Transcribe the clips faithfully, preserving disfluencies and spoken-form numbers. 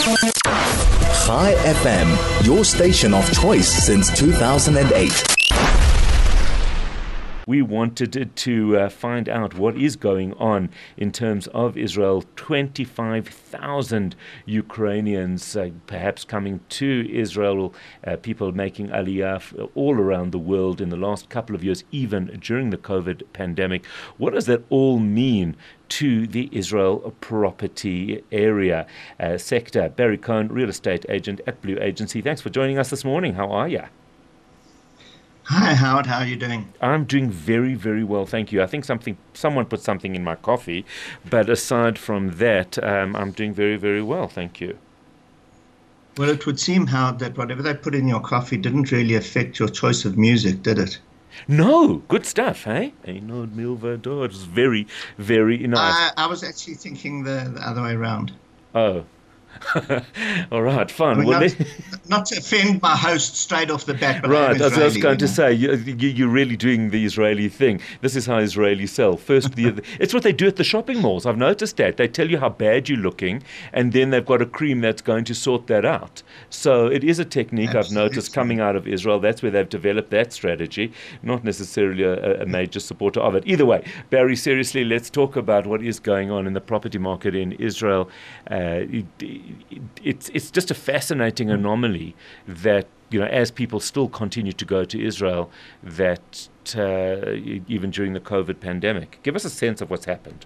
Chai F M, your station of choice since two thousand eight. We wanted to uh, find out what is going on in terms of Israel. twenty-five thousand Ukrainians uh, perhaps coming to Israel, uh, people making aliyah all around the world in the last couple of years, even during the COVID pandemic. What does that all mean to the Israel property area uh, sector? Barry Cohen, real estate agent at Blue Agency. Thanks for joining us this morning. How are you? Hi, Howard. How are you doing? I'm doing very, very well, thank you. I think something, someone put something in my coffee, but aside from that, um, I'm doing very, very well, thank you. Well, it would seem, Howard, that whatever they put in your coffee didn't really affect your choice of music, did it? No, good stuff, hey? Ain't no Milvador. It's very, very nice. I, I was actually thinking the, the other way around. Oh. All right, fun. I mean, well, not, not to offend my host straight off the bat, but right, Israeli, as I was going you to know? say, you, you, you're really doing the Israeli thing. This is how Israelis sell. First, the, it's what they do at the shopping malls. I've noticed that. They tell you how bad you're looking, and then they've got a cream that's going to sort that out. So it is a technique Absolutely. I've noticed coming out of Israel. That's where they've developed that strategy, not necessarily a, a major supporter of it. Either way, Barry, seriously, let's talk about what is going on in the property market in Israel. Uh, it, it, it's It's just a fascinating anomaly that, you know, as people still continue to go to Israel, that uh, even during the COVID pandemic. Give us a sense of what's happened.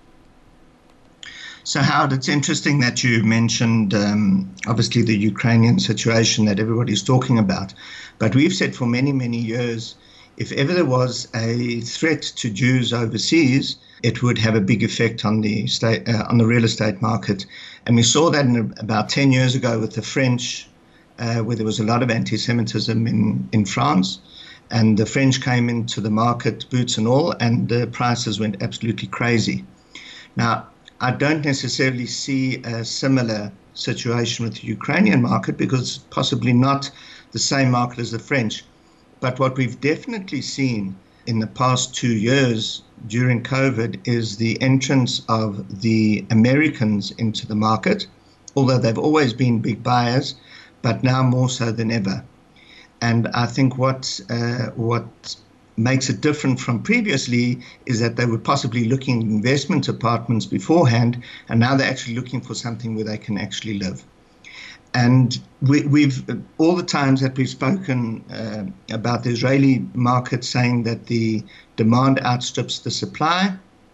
So, Howard, it's interesting that you mentioned, um, obviously, the Ukrainian situation that everybody's talking about. But we've said for many, many years, if ever there was a threat to Jews overseas, it would have a big effect on the state, uh, on the real estate market. And we saw that in about ten years ago with the French, uh, where there was a lot of anti-Semitism in, in France. And the French came into the market, boots and all, and the prices went absolutely crazy. Now, I don't necessarily see a similar situation with the Ukrainian market because possibly not the same market as the French. But what we've definitely seen in the past two years during COVID is the entrance of the Americans into the market, although they've always been big buyers, but now more so than ever. And I think what uh, what makes it different from previously is that they were possibly looking at investment apartments beforehand, and now they're actually looking for something where they can actually live. And we, we've, all the times that we've spoken uh, about the Israeli market saying that the demand outstrips the supply,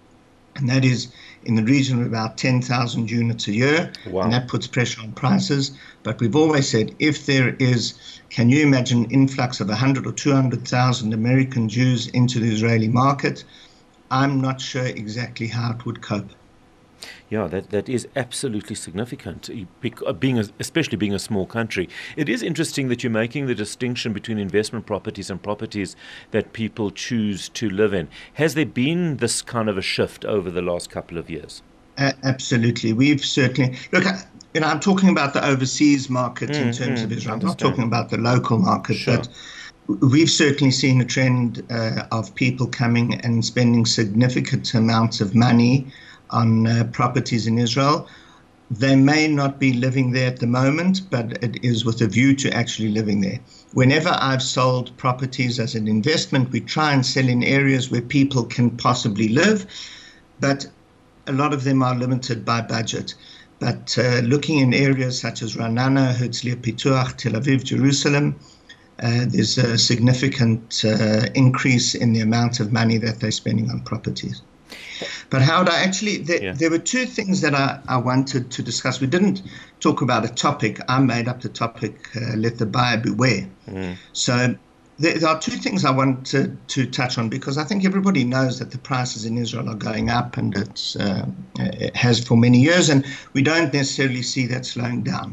and that is in the region of about ten thousand units a year, wow. And that puts pressure on prices. But we've always said if there is, can you imagine an influx of one hundred or two hundred thousand American Jews into the Israeli market? I'm not sure exactly how it would cope. Yeah, that, that is absolutely significant, being a, especially being a small country. It is interesting that you're making the distinction between investment properties and properties that people choose to live in. Has there been this kind of a shift over the last couple of years? Uh, absolutely. We've certainly... Look, I, you know, I'm talking about the overseas market mm, in terms mm, of Israel. I'm not talking about the local market, sure. but we've certainly seen a trend uh, of people coming and spending significant amounts of money on uh, properties in Israel. They may not be living there at the moment, but it is with a view to actually living there. Whenever I've sold properties as an investment, we try and sell in areas where people can possibly live, but a lot of them are limited by budget. But uh, looking in areas such as Ra'anana, Herzliya Pituach, Tel Aviv, Jerusalem, uh, there's a significant uh, increase in the amount of money that they're spending on properties. But Howard, I actually, there, yeah. there were two things that I, I wanted to discuss. We didn't talk about a topic. I made up the topic, uh, let the buyer beware. Mm. So there, there are two things I want to, to touch on, because I think everybody knows that the prices in Israel are going up, and it's, uh, it has for many years, and we don't necessarily see that slowing down.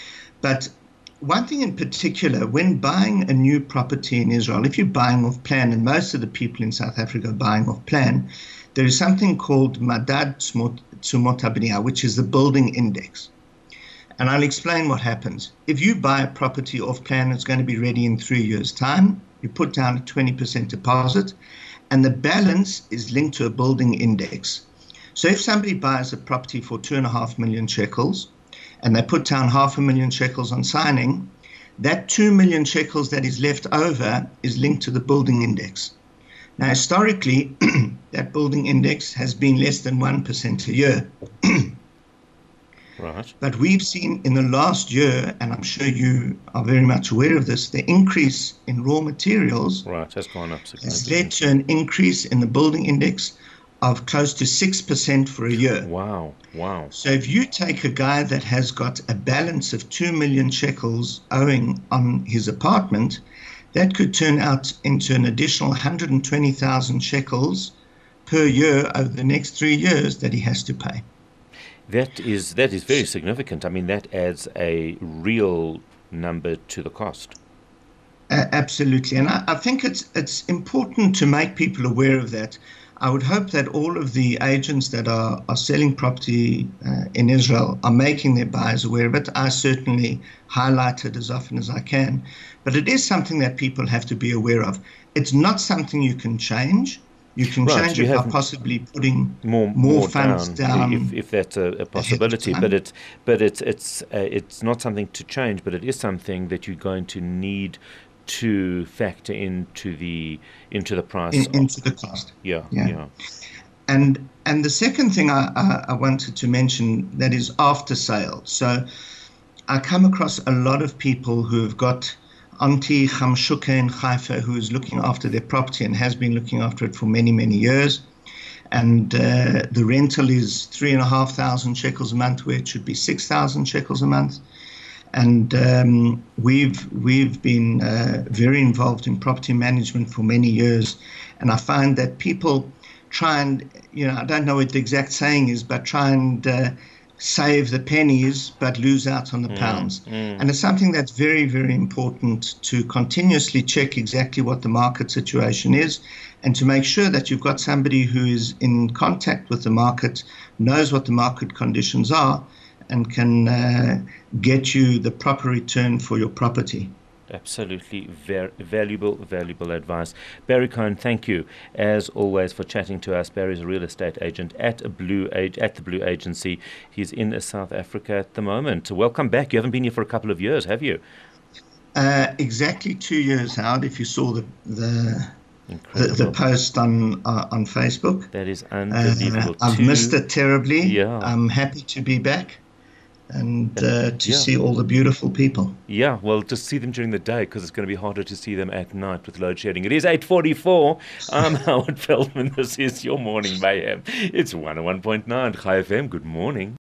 But one thing in particular, when buying a new property in Israel, if you're buying off plan, and most of the people in South Africa are buying off plan, there is something called Madad Tshumot HaBniya, which is the building index. And I'll explain what happens. If you buy a property off plan, it's going to be ready in three years' time. You put down a twenty percent deposit, and the balance is linked to a building index. So if somebody buys a property for two and a half million shekels, and they put down half a million shekels on signing, that two million shekels that is left over is linked to the building index. Now, historically, that building index has been less than one percent a year. Right. But we've seen in the last year, and I'm sure you are very much aware of this, the increase in raw materials Right, has gone up has significantly. led to an increase in the building index of close to six percent for a year. Wow, wow. So if you take a guy that has got a balance of two million shekels owing on his apartment, that could turn out into an additional one hundred twenty thousand shekels per year over the next three years that he has to pay. That is that is very significant. I mean, that adds a real number to the cost. Uh, absolutely. And I, I think it's it's important to make people aware of that. I would hope that all of the agents that are, are selling property uh, in Israel are making their buyers aware of it. I certainly highlight it as often as I can. But it is something that people have to be aware of. It's not something you can change. You can Right, change you it by have possibly putting More, more, more funds down, down. if, if that's a, a possibility. time. But it's but it's it's uh, it's not something to change. But it is something that you're going to need to factor into the into the price. in, of- into the cost. yeah, yeah. yeah. And and the second thing I, I, I wanted to mention, that is after sale. So I come across a lot of people who have got Auntie Hamshuka in Haifa, who is looking after their property and has been looking after it for many, many years. And uh, the rental is three and a half thousand shekels a month, where it should be six thousand shekels a month. And um, we've we've been uh, very involved in property management for many years, and I find that people try and, you know, I don't know what the exact saying is, but try and uh, save the pennies but lose out on the pounds. And it's something that's very, very important to continuously check exactly what the market situation is, and to make sure that you've got somebody who is in contact with the market, knows what the market conditions are, and can uh, get you the proper return for your property. Absolutely ver- valuable, valuable advice. Barry Cohen, thank you as always for chatting to us. Barry's a real estate agent at a Blue Age at the Blue Agency. He's in South Africa at the moment. Welcome back. You haven't been here for a couple of years, have you? Uh, exactly two years, Howard. If you saw the the the, Incredible. the post on uh, on Facebook, That is uh, unbelievable. I've Two- missed it terribly. Yeah. I'm happy to be back, and uh, to Yeah. see all the beautiful people. Yeah, well, just see them during the day, because it's going to be harder to see them at night with load shedding. It is eight forty-four. I'm Howard Feldman. This is your Morning Mayhem. It's one oh one point nine Chai F M. Good morning.